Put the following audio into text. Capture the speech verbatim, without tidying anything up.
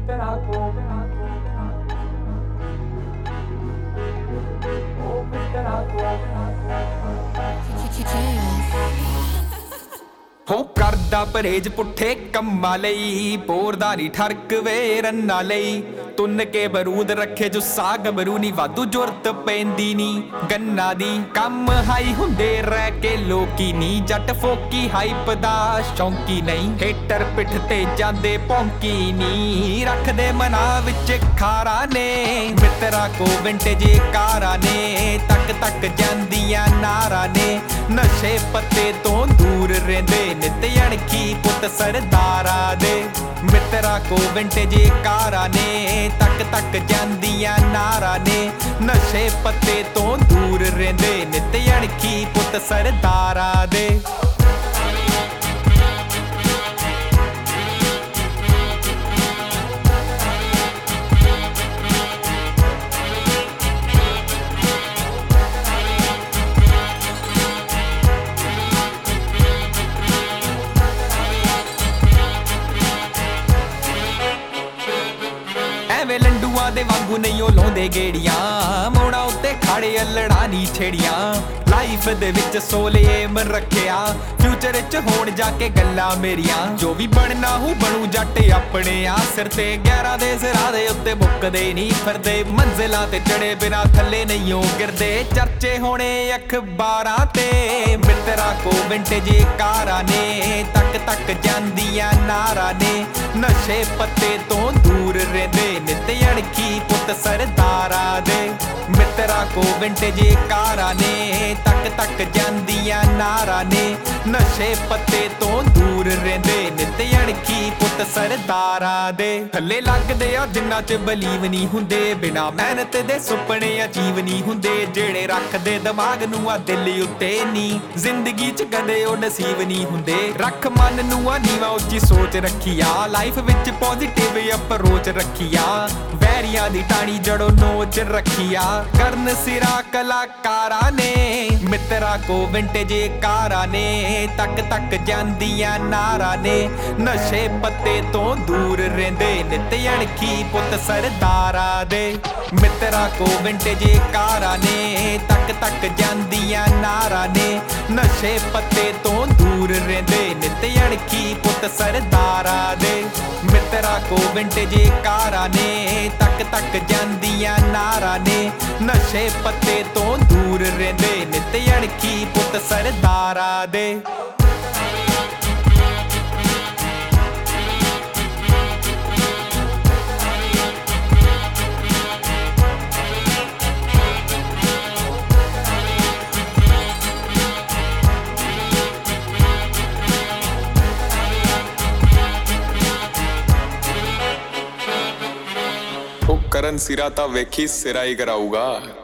ਮਿੱਤਰਾ ਕੋ ਉਹ ਮਿੱਤਰਾ ਕੋ ਹੋ ਕਰਦਾ ਪਰਹੇਜ ਪੁੱਠੇ ਕੰਮਾਂ ਲਈ, ਪੋਰਦਾਰੀ ਠਰਕ ਵੇ ਰੰਨਾਂ ਲਈ। ਤੁੰਨ ਕੇ ਬਰੂਦ ਰੱਖੇ ਜੋ ਸਾਗ ਬਰੂ ਨੀ, ਵਾਧੂ ਜ਼ੁਰਤ ਪੈਂਦੀ ਨੀ ਗੰਨਾ ਦੀ। ਕੰਮ ਹਾਈ ਹੁੰਦੇ ਰਹਿ ਕੇ ਲੋਕੀ ਨੀ, ਜੱਟ ਫੋਕੀ ਹਾਈਪ ਦਾ ਸ਼ੌਂਕੀ ਨਹੀਂ। ਹੇਟਰ ਪਿੱਠ ਤੇ ਜਾਂਦੇ ਭੌਂਕੀ ਨੀ, ਰੱਖਦੇ ਮਨਾਂ ਵਿੱਚ ਖਾਰਾ ਨੇ। ਮਿੱਤਰਾ ਕੋ ਵਿੰਟੇਜ ਕਾਰਾਂ ਨੇ, ਤੱਕ ਤੱਕ ਜਾਂਦੀਆਂ ਨਾਰਾਂ ਨੇ। ਨਸ਼ੇ ਪੱਤੇ ਤੋਂ ਦੂਰ ਰਹਿੰਦੇ ਨਿਤ ਅਣਖੀ ਪੁੱਤ ਸਰਦਾਰਾਂ ਦੇ। ਮਿੱਤਰਾ ਕੋ ਵਿੰਟੇਜ ਕਾਰਾਂ ਨੇ, ਤੱਕ ਤੱਕ ਜਾਂਦੀਆਂ ਨਾਰਾਂ ਨੇ। ਨਸ਼ੇ ਪੱਤੇ ਤੋਂ ਦੂਰ ਰਹਿੰਦੇ ਨਿਤ ਅਣਖੀ ਪੁੱਤ ਸਰਦਾਰਾਂ ਦੇ। ਐਵੇਂ ਲੰਡੂਆਂ ਦੇ ਵਾਂਗੂ ਨਹੀਂ ਉਹ ਲਾਉਂਦੇ ਗੇੜੀਆਂ, ਮੋੜਾ ਉੱਤੇ ਖਾੜੇ ਅਲੜਾ ਨੀ ਛੇੜੀਆਂ। ਲਾਈਫ ਦੇ ਵਿੱਚ ਸੋਲ ਏਮ ਰੱਖਿਆ, ਫਿਊਚਰ ਚ ਹੋਣ ਜਾ ਕੇ ਗੱਲਾਂ ਮੇਰੀਆਂ। ਜੋ ਵੀ ਬਣਨਾ ਹੂ ਬਣੂ ਜੱਟ ਆਪਣੇ ਆ, ਸਿਰ ਤੇ ਗਿਆਰਾਂ ਦੇ ਸਿਰਾਂ ਦੇ ਉੱਤੇ ਮੁੱਕਦੇ ਨਹੀਂ ਫਿਰਦੇ। ਮੰਜ਼ਿਲਾਂ ਤੇ ਚੜੇ ਬਿਨਾ ਥੱਲੇ ਨਹੀਂ ਉਹ ਗਿਰਦੇ, ਚਰਚੇ ਹੋਣੇ ਅਖਬਾਰਾਂ ਤੇ। ਮਿੱਤਰਾ ਕੋ ਵਿੰਟੇਜ ਕਾਰਾਂ ਨੇ, ਤੱਕ ਤੱਕ ਜਾਂਦੀਆਂ ਨਾਰਾਂ ਨੇ। ਨਸ਼ੇ ਪੱਤੇ ਤੋਂ ਦੂਰ ਰਹਿੰਦੇ ਨਿਤ ਅਣਖੀ ਪੁੱਤ ਸਰਦਾਰਾਂ ਦੇ। ਮਿੱਤਰਾ ਕੋ ਵਿੰਟੇਜ ਕਾਰਾਂ ਨੇ, ਤੱਕ ਤੱਕ ਜਾਂਦੀਆਂ ਨਾਰਾਂ ਨੇ। ਨਸ਼ੇ ਪੱਤੇ ਤੋਂ ਦੂਰ ਰਹਿੰਦੇ ਨਿਤ ਅਣਖੀ ਪੁੱਤ ਸਰਦਾਰਾਂ ਦੇ। ਥੱਲੇ ਲੱਗਦੇ ਆ ਜਿੰਨਾ ਚ ਬਲੀਵ ਨਹੀਂ ਹੁੰਦੇ, ਬਿਨਾ ਮਿਹਨਤ ਦੇ ਸੁਪਨੇ ਅਚੀਵ ਨਹੀਂ ਹੁੰਦੇ। ਜਿਹੜੇ ਰੱਖਦੇ ਦਿਮਾਗ ਨੂੰ ਆ ਦਿਲ ਉੱਤੇ ਨੀ, ਜ਼ਿੰਦਗੀ ਚ ਕਦੇ ਉਹ ਨਸੀਬ ਨਹੀਂ ਹੁੰਦੇ। ਰੱਖ ਮਨ ਨੂੰ ਆ ਨੀਵਾਂ ਉੱਚੀ ਸੋਚ ਰੱਖੀਆ, ਲਾਈਫ ਵਿੱਚ ਪੋਜ਼ਿਟਿਵ ਅਪਰੋਚ ਰੱਖੀਆ। ਵੈਰੀਆਂ ਦੀ ਟਾਣੀ ਜੜੋ ਨੋਚ ਰੱਖੀਆ, ਕਰਨ ਸਿਰਾ ਕਲਾਕਾਰਾਂ ਨੇ। ਮਿੱਤਰਾ ਕੋ ਵਿੰਟੇਜ ਕਾਰਾਂ ਨੇ, ਤੱਕ ਤੱਕ ਜਾਂਦੀਆਂ ਨਾਰਾਂ ਨੇ। ਨਸ਼ੇ ਪੱਤੇ ਤੋਂ ਦੂਰ ਰਹਿੰਦੇ ਨਿਤ ਅਣਖੀ ਪੁੱਤ ਸਰਦਾਰਾਂ ਦੇ। ਮਿੱਤਰਾ ਕੋ ਵਿੰਟੇਜ ਕਾਰਾਂ ਨੇ, ਤੱਕ ਤੱਕ ਜਾਂਦੀਆਂ ਨਾਰਾਂ ਨੇ। ਨਸ਼ੇ ਪੱਤੇ ਤੋਂ ਦੂਰ ਰਹਿੰਦੇ ਨਿਤ ਅਣਖੀ ਪੁੱਤ ਸਰਦਾਰਾਂ ਦੇ। ਮਿੱਤਰਾ ਕੋ ਵਿੰਟੇਜ ਕਾਰਾਂ ਨੇ, ਤੱਕ ਤੱਕ ਜਾਂਦੀਆਂ ਨਾਰਾਂ ਨੇ। ਨਸ਼ੇ ਪੱਤੇ ਤੋਂ ਦੂਰ ਰਹਿੰਦੇ ਨਿਤ ਅਣਖੀ ਪੁੱਤ ਸਰਦਾਰਾਂ ਦੇ। ਉਹ ਕਰਨ ਸਿਰਾ ਤਾਂ ਵੇਖੀ ਸਿਰਾ ਹੀ ਕਰਾਊਗਾ।